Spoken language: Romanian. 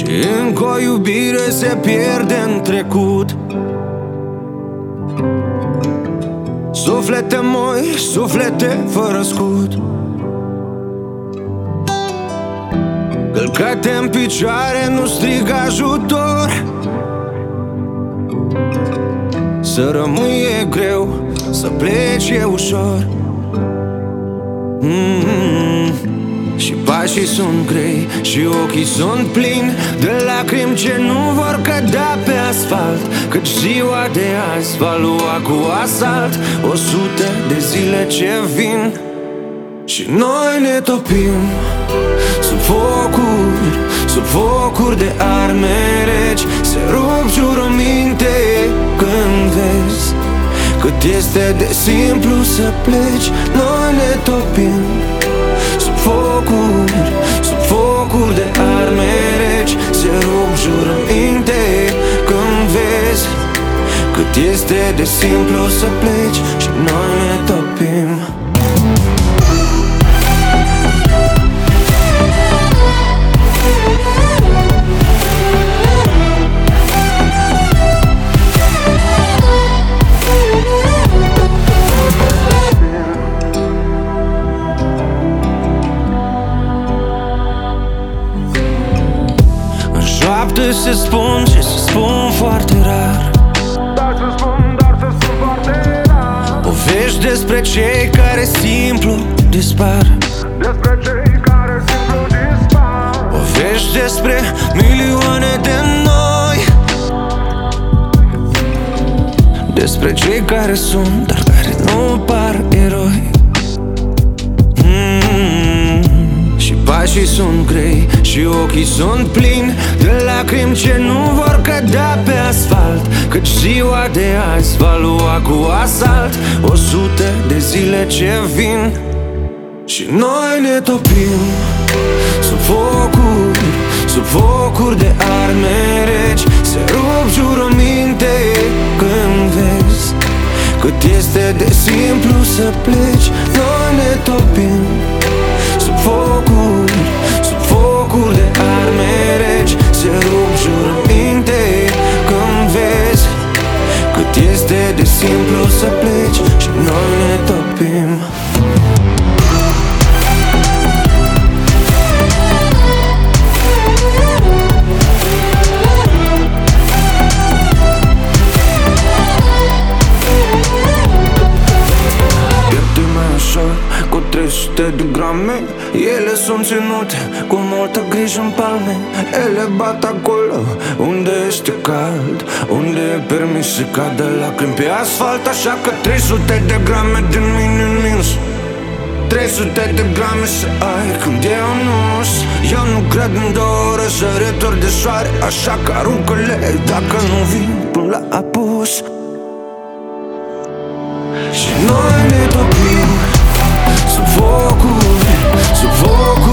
încă o iubire se pierde în trecut. Suflete moi, suflete fără scut, călcate în picioare, nu strig ajutor. Să rămâi e greu, să pleci e ușor. Și pașii sunt grei și ochii sunt plini de lacrimi ce nu vor cădea pe asfalt, căci ziua de azi va lua cu asalt 100 de zile ce vin. Și noi ne topim sub focuri de arme reci. Se rup jurăminte când vezi cât este de simplu să pleci. Noi ne topim sub focuri de arme reci. Se rup jurăminte când vezi cât este de simplu să pleci. Și noi ne topim. Noapte se spun și se spun foarte rar, dar se spun foarte rar. Povești despre cei care simplu dispar, despre cei care simplu dispar. Povești despre milioane de noi, despre cei care sunt, dar care nu par eroi. Și pașii sunt grei și ochii sunt plini de lacrimi ce nu vor cădea pe asfalt, căci ziua de azi va lua cu asalt 100 de zile ce vin. Și noi ne topim sub focuri de arme reci. Se rup jurăminte când vezi cât este de simplu să pleci. Noi ne topim sub focuri de arme reci. Se rup jurăminte când vezi cât este de simplu să pleci. Și noi ne topim. Cu 300 de grame, ele sunt ținute cu multă grijă în palme. Ele bat acolo unde este cald, unde e permis să cadă lacrimi pe asfalt. Așa că 300 de grame din mine în minus, 300 de grame să ai când eu nu-s. Eu nu cred în 2 ore săritori de soare, așa că aruncă-le dacă nu vin până la apus. Și noi ne topim sub focuri